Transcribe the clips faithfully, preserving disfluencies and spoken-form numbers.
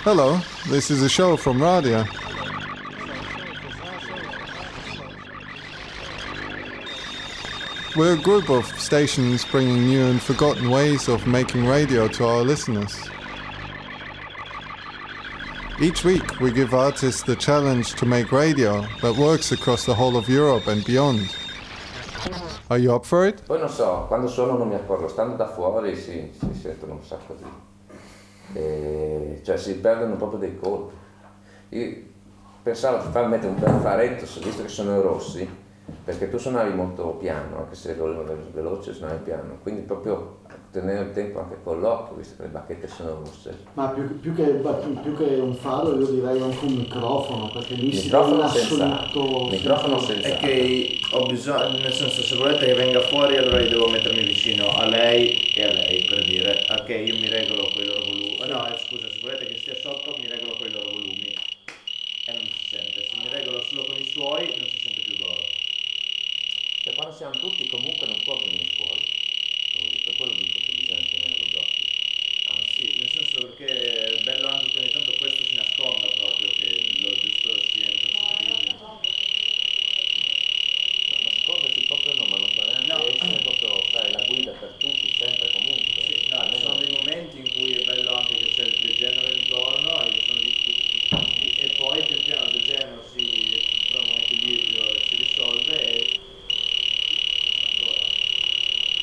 Hello, this is a show from Radio. We're a group of stations bringing new and forgotten ways of making radio to our listeners. Each week we give artists the challenge to make radio that works across the whole of Europe and beyond. Are you up for it? Poi non so, quando suono non mi accorgo, stando da fuori si, si sentono un sacco di... E, cioè si perdono proprio dei colpi. Io pensavo di far mettere un bel faretto, visto che sono rossi, perché tu suonavi molto piano, anche se volevo veloce suonavi piano, quindi proprio tenere il tempo anche con l'occhio, visto che le bacchette sono rosse. Ma più, più, che, più che un faro io direi anche un microfono, perché lì si microfono vede senza l'assoluto... microfono senza È che ho bisogno, nel senso, se volete che venga fuori allora io devo mettermi vicino a lei e a lei, per dire, ok, io mi regolo con i loro volumi, no eh, scusa, se volete che stia sotto mi regolo con i loro volumi e non si sente, se mi regolo solo con i suoi non si sente più loro. Cioè quando siamo tutti comunque non può venire fuori, per quello dico che bisogna tenere gli occhi. Ah sì, nel senso perché è bello anche che ogni tanto questo si nasconda proprio, che lo giusto sia impercettibile. Ma nascondersi proprio no, ma non può neanche No. essere proprio, sai, la guida per tutti, sempre, comunque. Sì, no, ci sono dei momenti in cui è bello anche che c'è il degenero intorno e io sono di tutti e poi pian piano il degenero si trova un equilibrio e si risolve e ancora.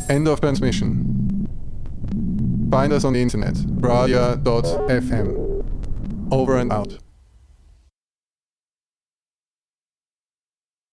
End of transmission. Find us on the internet, radia dot f m. Over and out.